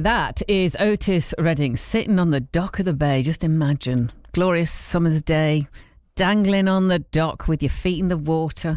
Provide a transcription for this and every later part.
that is Otis Redding sitting on the dock of the bay. Just imagine, glorious summer's day, dangling on the dock with your feet in the water.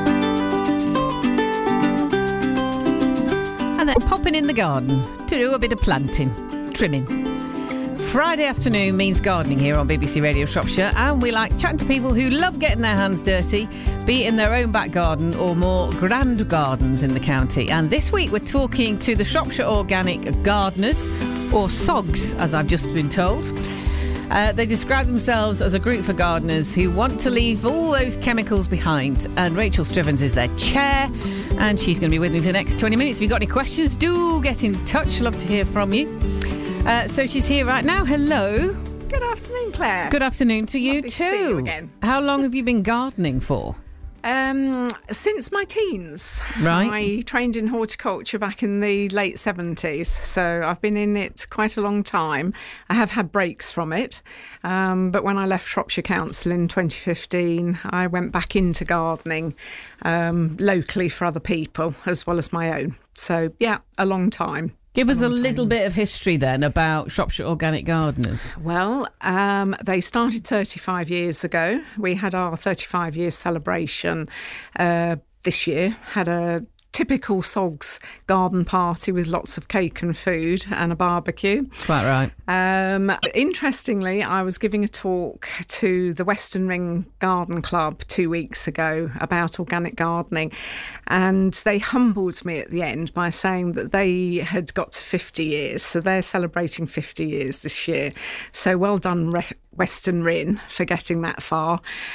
And then popping in the garden to do a bit of planting, trimming. Friday afternoon means gardening here on BBC Radio Shropshire, and we like chatting to people who love getting their hands dirty, be it in their own back garden or more grand gardens in the county. And this week we're talking to the Shropshire Organic Gardeners, or SOGs, as I've just been told. They describe themselves as a group for gardeners who want to leave all those chemicals behind. And Rachel Strivens is their chair, and she's going to be with me for the next 20 minutes. If you've got any questions, do get in touch. Love to hear from you. So she's here right now. Hello. Good afternoon, Claire. Good afternoon to you too. To see you again. How long have you been gardening for? Since my teens. Right. I trained in horticulture back in the late 70s, so I've been in it quite a long time. I have had breaks from it, but when I left Shropshire Council in 2015, I went back into gardening locally for other people as well as my own. So, yeah, a long time. Give us a little bit of history then about Shropshire Organic Gardeners. Well, they started 35 years ago. We had our 35-year celebration this year, had a typical SOGs garden party with lots of cake and food and a barbecue. Quite right. Interestingly, I was giving a talk to the Western Ring Garden Club 2 weeks ago about organic gardening, and they humbled me at the end by saying that they had got to 50 years, so they're celebrating 50 years this year. So well done, Western Ring, for getting that far.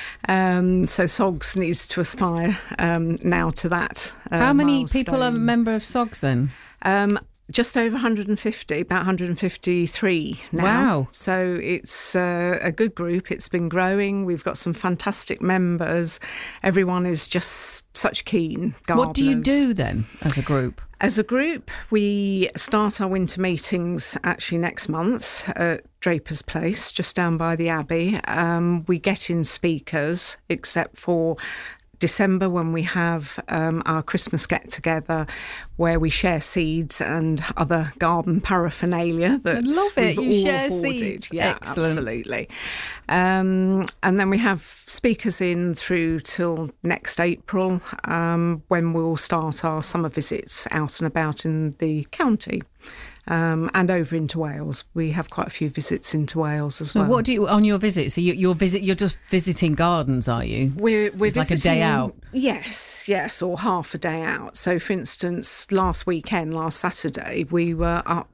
So SOGs needs to aspire now to that. How many milestone. people are a member of SOGs then? Just over 150, about 153 now. Wow. So it's a good group. It's been growing. We've got some fantastic members. Everyone is just such keen gardeners. What do you do then as a group? As a group, we start our winter meetings actually next month at Draper's Place, just down by the Abbey. We get in speakers, except for December, when we have our Christmas get-together where we share seeds and other garden paraphernalia that I love it. You share hoarded. Seeds. Yeah, Excellent. Absolutely. And then we have speakers in through till next April, when we'll start our summer visits out and about in the county. And over into Wales. We have quite a few visits into Wales as well. What do you, on your visits? So you're just visiting gardens, are you? We're it's like a day out? Yes, or half a day out. So, for instance, last Saturday, we were up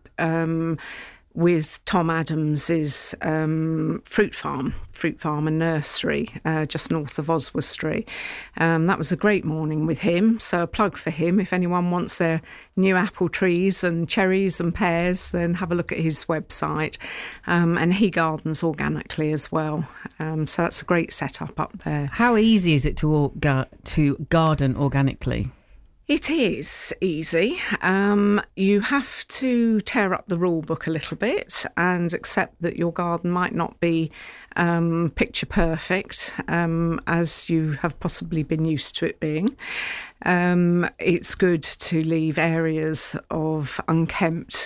with Tom Adams's fruit farm and nursery just north of Oswestry. That was a great morning with him, so a plug for him. If anyone wants their new apple trees and cherries and pears, then have a look at his website. And he gardens organically as well, so that's a great setup up there. How easy is it to garden organically? It is easy. You have to tear up the rule book a little bit and accept that your garden might not be picture perfect, as you have possibly been used to it being. It's good to leave areas of unkempt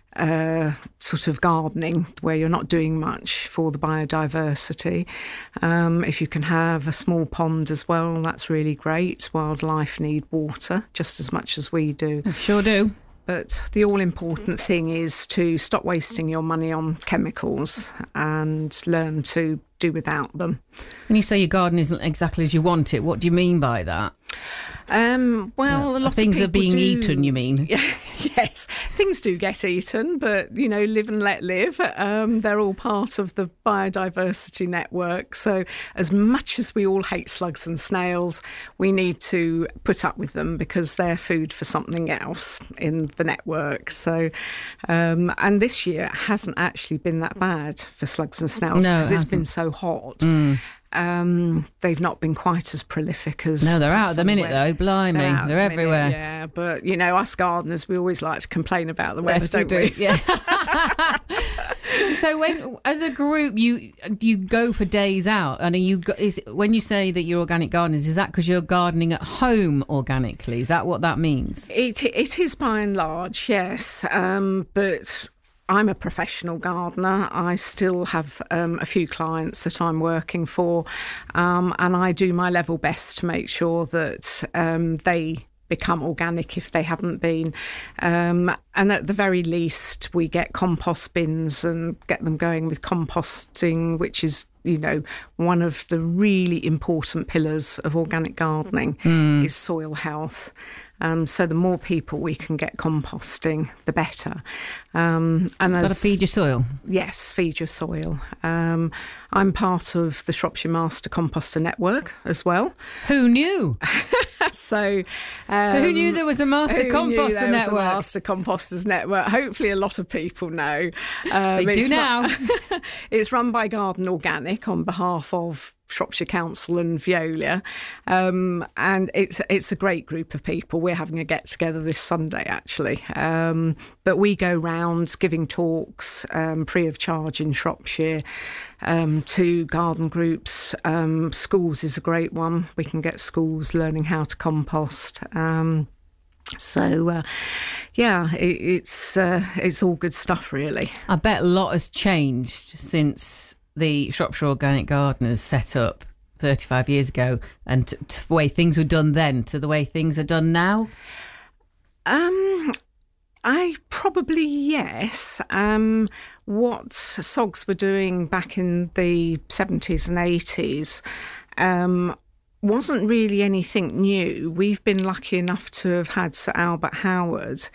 sort of gardening where you're not doing much for the biodiversity. If you can have a small pond as well, that's really great. Wildlife need water just as much as we do. Sure do. But the all-important thing is to stop wasting your money on chemicals and learn to do without them. When you say your garden isn't exactly as you want it, what do you mean by that? A lot of things people are being do, eaten, you mean? Yes, things do get eaten, but, live and let live. They're all part of the biodiversity network. So as much as we all hate slugs and snails, we need to put up with them because they're food for something else in the network. So, and this year it hasn't actually been that bad for slugs and snails because it's been so hot. They've not been quite as prolific as... No, they're out at the minute though, blimey. They're everywhere. Yeah, but, us gardeners, we always like to complain about the weather, don't we? Yeah. So when, as a group, you go for days out, and when you say that you're organic gardeners, is that because you're gardening at home organically? Is that what that means? It is by and large, yes, but I'm a professional gardener. I still have a few clients that I'm working for, and I do my level best to make sure that they become organic if they haven't been. And at the very least, we get compost bins and get them going with composting, which is, one of the really important pillars of organic gardening is soil health. So the more people we can get composting, the better. And got to feed your soil. Yes, feed your soil. I'm part of the Shropshire Master Composter Network as well. Who knew? So, who knew there was a Master Composter Network? Was a Master Composters Network. Hopefully, a lot of people know. They do now. It's run by Garden Organic on behalf of Shropshire Council and Veolia, and it's a great group of people. We're having a get together this Sunday, actually, but we go round giving talks free of charge in Shropshire to garden groups. Schools is a great one. We can get schools learning how to compost. It's all good stuff, really. I bet a lot has changed since the Shropshire Organic Gardeners set up 35 years ago, and to the way things were done then to the way things are done now. Yes. What SOGs were doing back in the 70s and 80s wasn't really anything new. We've been lucky enough to have had Sir Albert Howard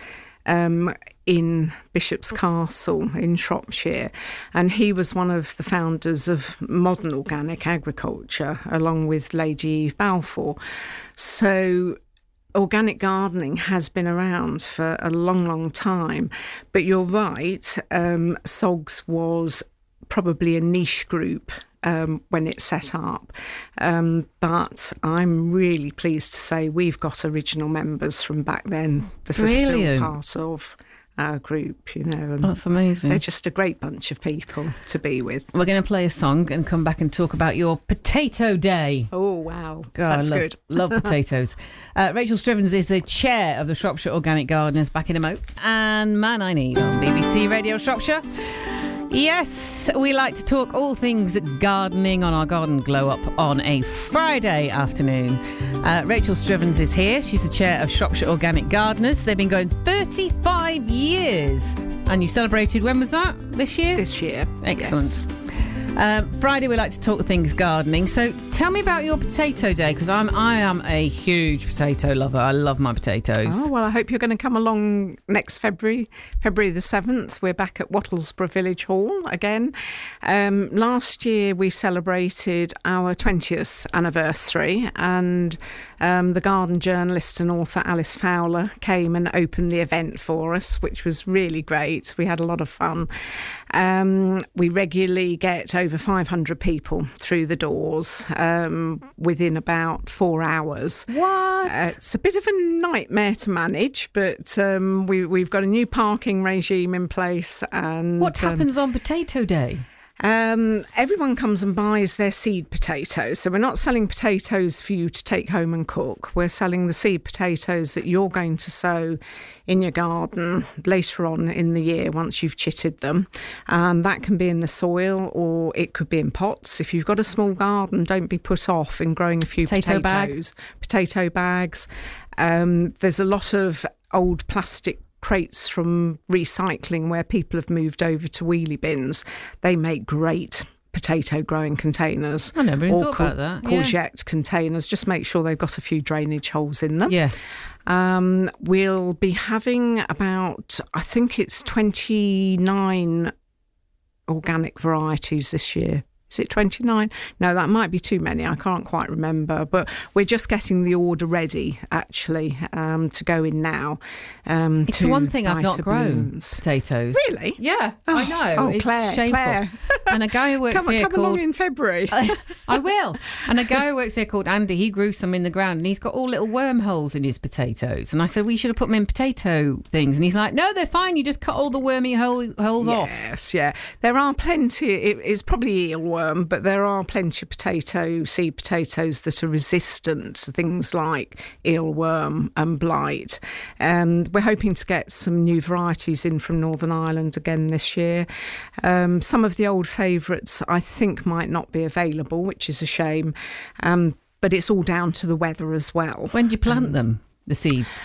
in Bishop's Castle in Shropshire, and he was one of the founders of modern organic agriculture along with Lady Eve Balfour. So organic gardening has been around for a long, long time, but you're right, SOGs was probably a niche group when it set up, but I'm really pleased to say we've got original members from back then that are still part of our group, and that's amazing. They're just a great bunch of people to be with. We're going to play a song and come back and talk about your potato day. Oh wow, God, that's good. Love potatoes. Rachel Strivens is the chair of the Shropshire Organic Gardeners, back in a mo, and Man I Need on BBC Radio Shropshire. Yes, we like to talk all things gardening on our Garden Glow Up on a Friday afternoon. Rachel Strivens is here. She's the chair of Shropshire Organic Gardeners. They've been going 35 years. And you celebrated, when was that? This year? This year. Excellent. Yes. Friday we like to talk things gardening. So tell me about your potato day, because I am a huge potato lover. I love my potatoes. Oh, well, I hope you're going to come along next February the 7th. We're back at Wattlesborough Village Hall again. Last year we celebrated our 20th anniversary, and the garden journalist and author Alice Fowler came and opened the event for us, which was really great. We had a lot of fun. We regularly get over 500 people through the doors within about 4 hours. What? It's a bit of a nightmare to manage, but we've got a new parking regime in place. And what happens on Potato Day? Everyone comes and buys their seed potatoes. So we're not selling potatoes for you to take home and cook. We're selling the seed potatoes that you're going to sow in your garden later on in the year once you've chitted them. That can be in the soil or it could be in pots. If you've got a small garden, don't be put off in growing a few potatoes. Potato bags. There's a lot of old plastic crates from recycling where people have moved over to wheelie bins. They make great potato growing containers. I never even thought about that. Courgette containers. Just make sure they've got a few drainage holes in them. Yes. We'll be having about, I think it's 29 organic varieties this year. Is it 29? No, that might be too many. I can't quite remember. But we're just getting the order ready, actually, to go in now. It's the one thing I've not grown, potatoes. Really? Yeah, I know. It's shameful. Claire. And a guy who works here come along in February. I will. And a guy who works here called Andy, he grew some in the ground and he's got all little wormholes in his potatoes. And I said, we should have put them in potato things. And he's like, no, they're fine. You just cut all the wormy holes off. Yes, yeah. There are plenty. It's probably eelworm, but there are plenty of seed potatoes that are resistant to things like eelworm and blight. And we're hoping to get some new varieties in from Northern Ireland again this year. Some of the old favourites I think might not be available, which is a shame. But it's all down to the weather as well. When do you plant them, the seeds?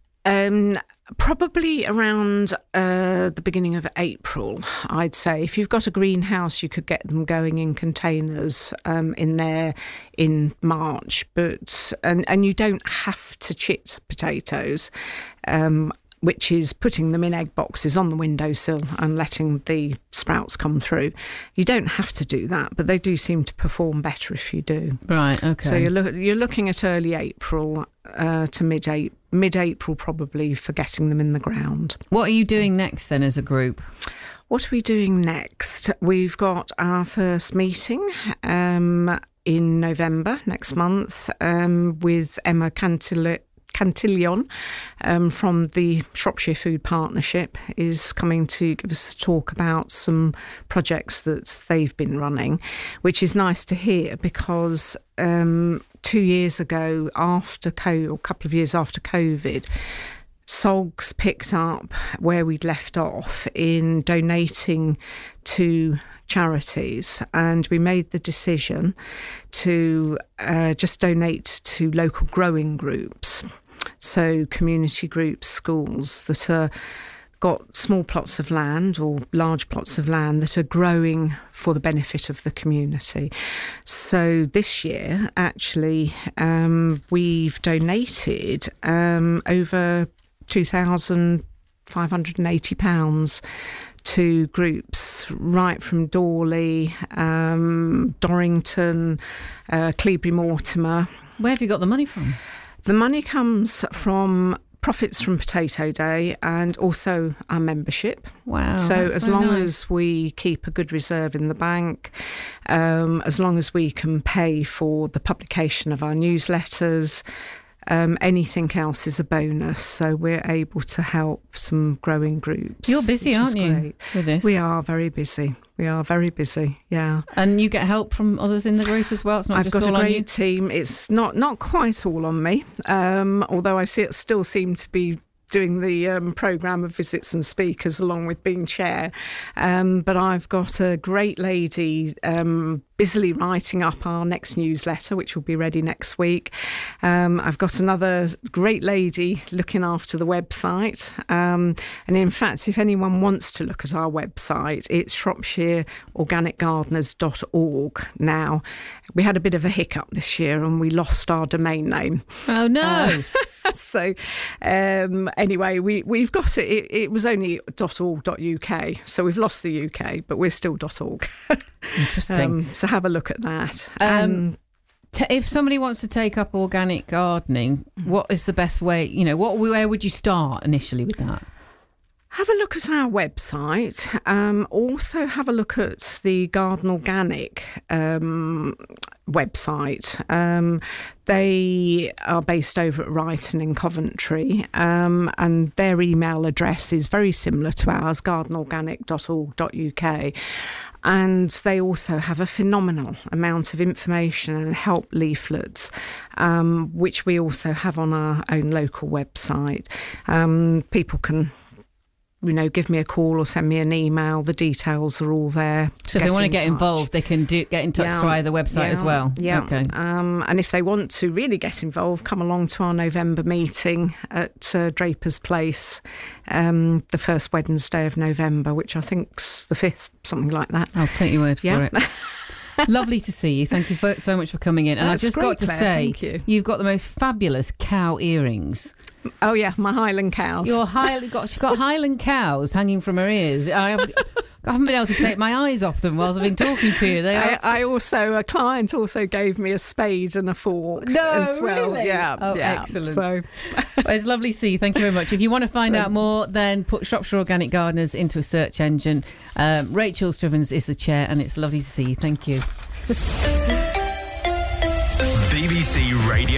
Probably around the beginning of April, I'd say. If you've got a greenhouse, you could get them going in containers in there in March. And you don't have to chit potatoes, which is putting them in egg boxes on the windowsill and letting the sprouts come through. You don't have to do that, but they do seem to perform better if you do. Right, okay. So you're looking at early April to mid-April probably for getting them in the ground. What are you doing next then as a group? What are we doing next? We've got our first meeting in November next month with Emma Cantillon from the Shropshire Food Partnership is coming to give us a talk about some projects that they've been running, which is nice to hear because 2 years ago, or a couple of years after COVID, SOGS picked up where we'd left off in donating to charities, and we made the decision to just donate to local growing groups, so community groups, schools that are got small plots of land or large plots of land that are growing for the benefit of the community. So this year, actually, we've donated over £2,580 to groups right from Dawley, Dorrington, Cleobury Mortimer. Where have you got the money from? The money comes from profits from Potato Day and also our membership. Wow. So as so long nice. as we keep a good reserve in the bank, as long as we can pay for the publication of our newsletters, anything else is a bonus. So we're able to help some growing groups. You're busy, aren't you, great. with this? We are very busy. Yeah. And you get help from others in the group as well? It's not I've just got all a on you? great team. It's not quite all on me, although I still seem to be doing the programme of visits and speakers along with being chair. But I've got a great lady busily writing up our next newsletter, which will be ready next week. I've got another great lady looking after the website. And in fact, if anyone wants to look at our website, it's shropshireorganicgardeners.org now. We had a bit of a hiccup this year and we lost our domain name. Oh, no. So anyway, we've got it. It was only .org.uk, so we've lost the UK, but we're still .org. Interesting. So have a look at that. If somebody wants to take up organic gardening, what is the best way? Where would you start initially with that? Have a look at our website. Also have a look at the Garden Organic website. They are based over at Ryton in Coventry, and their email address is very similar to ours, gardenorganic.org.uk. And they also have a phenomenal amount of information and help leaflets, which we also have on our own local website. People can give me a call or send me an email. The details are all there. So if they want to get involved, they can get in touch via the website as well. Yeah. Okay. And if they want to really get involved, come along to our November meeting at Draper's Place, the first Wednesday of November, which I think's the 5th, something like that. I'll take your word for it. Lovely to see you. Thank you so much for coming in. And That's I've just great, got to Claire. say, Thank you. You've got the most fabulous cow earrings. Oh yeah, my Highland cows. She's got Highland cows hanging from her ears. I've I haven't been able to take my eyes off them whilst I've been talking to you. A client also gave me a spade and a fork as well. Really? Yeah. Excellent. So. Well, it's lovely to see you. Thank you very much. If you want to find out more, then put Shropshire Organic Gardeners into a search engine. Rachel Strivens is the chair, and it's lovely to see you. Thank you. BBC Radio